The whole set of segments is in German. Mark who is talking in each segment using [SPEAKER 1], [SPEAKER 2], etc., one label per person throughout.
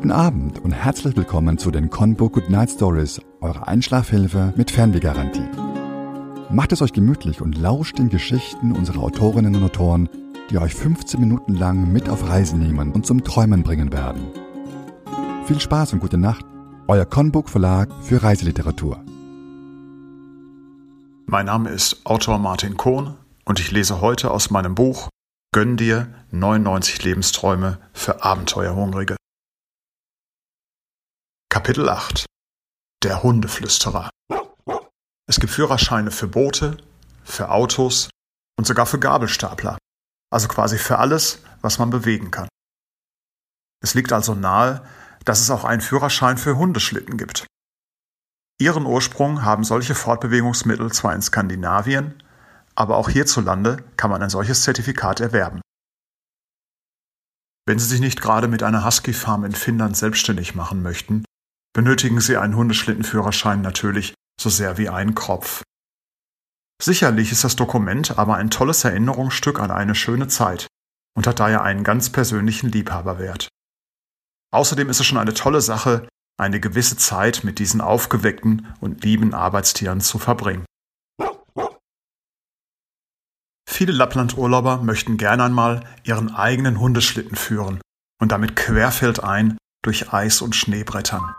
[SPEAKER 1] Guten Abend und herzlich willkommen zu den Conbook Good Night Stories, eurer Einschlafhilfe mit Fernwehgarantie. Macht es euch gemütlich und lauscht den Geschichten unserer Autorinnen und Autoren, die euch 15 Minuten lang mit auf Reisen nehmen und zum Träumen bringen werden. Viel Spaß und gute Nacht, euer Conbook Verlag für Reiseliteratur.
[SPEAKER 2] Mein Name ist Autor Martin Kohn und ich lese heute aus meinem Buch Gönn dir 99 Lebensträume für Abenteuerhungrige. Kapitel 8 Der Hundeflüsterer. Es gibt Führerscheine für Boote, für Autos und sogar für Gabelstapler, also quasi für alles, was man bewegen kann. Es liegt also nahe, dass es auch einen Führerschein für Hundeschlitten gibt. Ihren Ursprung haben solche Fortbewegungsmittel zwar in Skandinavien, aber auch hierzulande kann man ein solches Zertifikat erwerben. Wenn Sie sich nicht gerade mit einer Husky-Farm in Finnland selbstständig machen möchten, benötigen Sie einen Hundeschlittenführerschein natürlich so sehr wie einen Kropf. Sicherlich ist das Dokument aber ein tolles Erinnerungsstück an eine schöne Zeit und hat daher einen ganz persönlichen Liebhaberwert. Außerdem ist es schon eine tolle Sache, eine gewisse Zeit mit diesen aufgeweckten und lieben Arbeitstieren zu verbringen. Viele Lapplandurlauber möchten gerne einmal ihren eigenen Hundeschlitten führen und damit querfeldein durch Eis und Schnee brettern.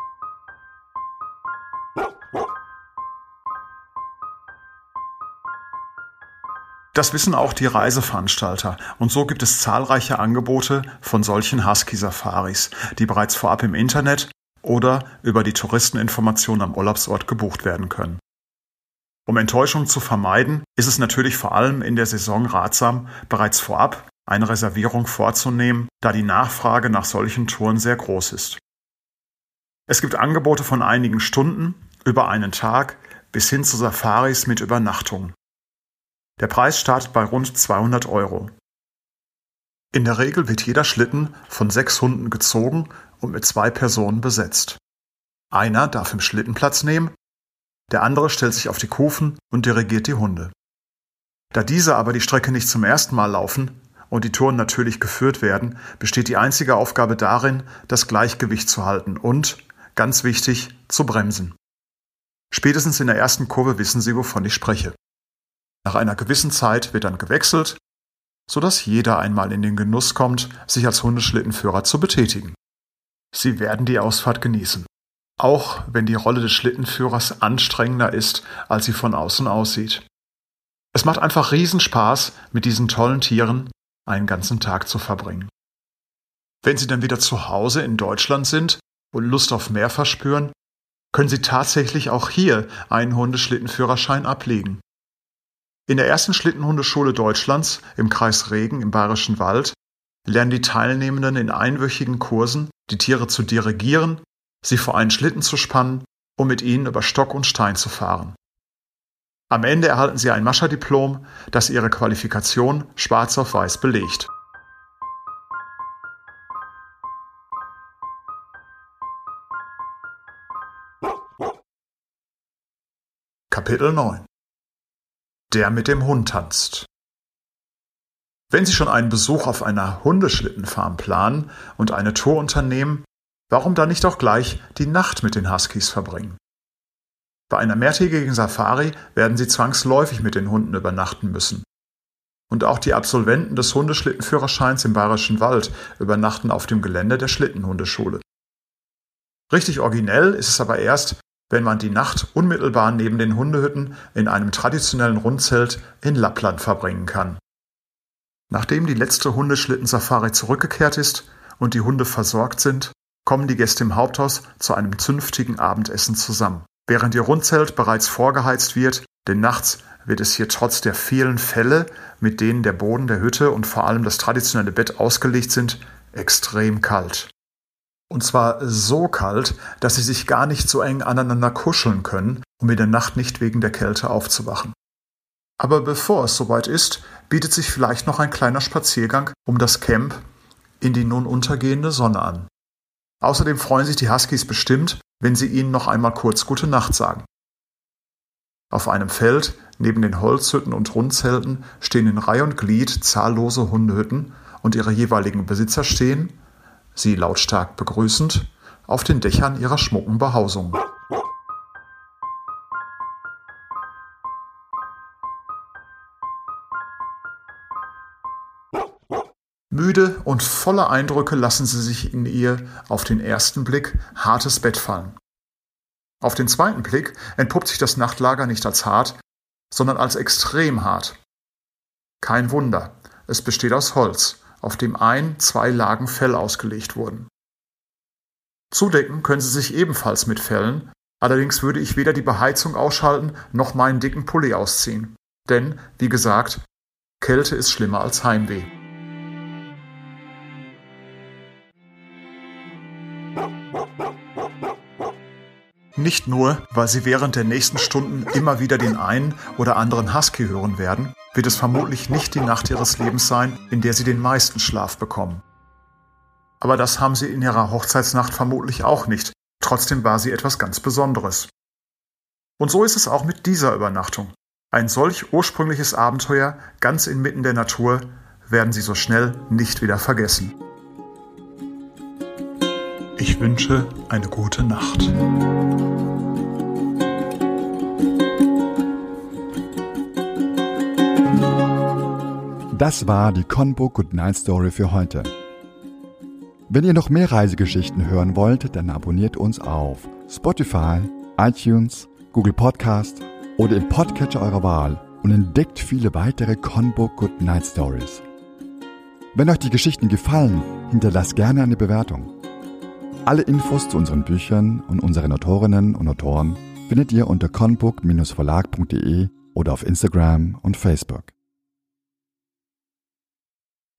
[SPEAKER 2] Das wissen auch die Reiseveranstalter und so gibt es zahlreiche Angebote von solchen Husky-Safaris, die bereits vorab im Internet oder über die Touristeninformation am Urlaubsort gebucht werden können. Um Enttäuschung zu vermeiden, ist es natürlich vor allem in der Saison ratsam, bereits vorab eine Reservierung vorzunehmen, da die Nachfrage nach solchen Touren sehr groß ist. Es gibt Angebote von einigen Stunden, über einen Tag, bis hin zu Safaris mit Übernachtung. Der Preis startet bei rund 200 €. In der Regel wird jeder Schlitten von 6 Hunden gezogen und mit 2 Personen besetzt. Einer darf im Schlitten Platz nehmen, der andere stellt sich auf die Kufen und dirigiert die Hunde. Da diese aber die Strecke nicht zum ersten Mal laufen und die Touren natürlich geführt werden, besteht die einzige Aufgabe darin, das Gleichgewicht zu halten und, ganz wichtig, zu bremsen. Spätestens in der ersten Kurve wissen Sie, wovon ich spreche. Nach einer gewissen Zeit wird dann gewechselt, sodass jeder einmal in den Genuss kommt, sich als Hundeschlittenführer zu betätigen. Sie werden die Ausfahrt genießen, auch wenn die Rolle des Schlittenführers anstrengender ist, als sie von außen aussieht. Es macht einfach Riesenspaß, mit diesen tollen Tieren einen ganzen Tag zu verbringen. Wenn Sie dann wieder zu Hause in Deutschland sind und Lust auf mehr verspüren, können Sie tatsächlich auch hier einen Hundeschlittenführerschein ablegen. In der ersten Schlittenhundeschule Deutschlands im Kreis Regen im Bayerischen Wald lernen die Teilnehmenden in einwöchigen Kursen, die Tiere zu dirigieren, sie vor einen Schlitten zu spannen und mit ihnen über Stock und Stein zu fahren. Am Ende erhalten sie ein Mascherdiplom, das ihre Qualifikation schwarz auf weiß belegt. Kapitel 9 Der mit dem Hund tanzt. Wenn Sie schon einen Besuch auf einer Hundeschlittenfarm planen und eine Tour unternehmen, warum dann nicht auch gleich die Nacht mit den Huskies verbringen? Bei einer mehrtägigen Safari werden Sie zwangsläufig mit den Hunden übernachten müssen. Und auch die Absolventen des Hundeschlittenführerscheins im Bayerischen Wald übernachten auf dem Gelände der Schlittenhundeschule. Richtig originell ist es aber erst, wenn man die Nacht unmittelbar neben den Hundehütten in einem traditionellen Rundzelt in Lappland verbringen kann. Nachdem die letzte Hundeschlittensafari zurückgekehrt ist und die Hunde versorgt sind, kommen die Gäste im Haupthaus zu einem zünftigen Abendessen zusammen. Während ihr Rundzelt bereits vorgeheizt wird, denn nachts wird es hier trotz der vielen Felle, mit denen der Boden der Hütte und vor allem das traditionelle Bett ausgelegt sind, extrem kalt. Und zwar so kalt, dass sie sich gar nicht so eng aneinander kuscheln können, um in der Nacht nicht wegen der Kälte aufzuwachen. Aber bevor es soweit ist, bietet sich vielleicht noch ein kleiner Spaziergang um das Camp in die nun untergehende Sonne an. Außerdem freuen sich die Huskies bestimmt, wenn Sie ihnen noch einmal kurz Gute Nacht sagen. Auf einem Feld neben den Holzhütten und Rundzelten stehen in Reih und Glied zahllose Hundehütten und ihre jeweiligen Besitzer stehen, sie lautstark begrüßend, auf den Dächern ihrer schmucken Behausung. Müde und voller Eindrücke lassen sie sich in ihr auf den ersten Blick hartes Bett fallen. Auf den zweiten Blick entpuppt sich das Nachtlager nicht als hart, sondern als extrem hart. Kein Wunder, es besteht aus Holz, auf dem 2 Lagen Fell ausgelegt wurden. Zudecken können sie sich ebenfalls mit Fellen, allerdings würde ich weder die Beheizung ausschalten noch meinen dicken Pulli ausziehen. Denn, wie gesagt, Kälte ist schlimmer als Heimweh. Nicht nur, weil Sie während der nächsten Stunden immer wieder den einen oder anderen Husky hören werden, wird es vermutlich nicht die Nacht Ihres Lebens sein, in der Sie den meisten Schlaf bekommen. Aber das haben Sie in Ihrer Hochzeitsnacht vermutlich auch nicht. Trotzdem war sie etwas ganz Besonderes. Und so ist es auch mit dieser Übernachtung. Ein solch ursprüngliches Abenteuer, ganz inmitten der Natur, werden Sie so schnell nicht wieder vergessen. Ich wünsche eine gute Nacht.
[SPEAKER 1] Das war die Conbook Good Night Story für heute. Wenn ihr noch mehr Reisegeschichten hören wollt, dann abonniert uns auf Spotify, iTunes, Google Podcast oder im Podcatcher eurer Wahl und entdeckt viele weitere Conbook Good Night Stories. Wenn euch die Geschichten gefallen, hinterlasst gerne eine Bewertung. Alle Infos zu unseren Büchern und unseren Autorinnen und Autoren findet ihr unter conbook-verlag.de oder auf Instagram und Facebook.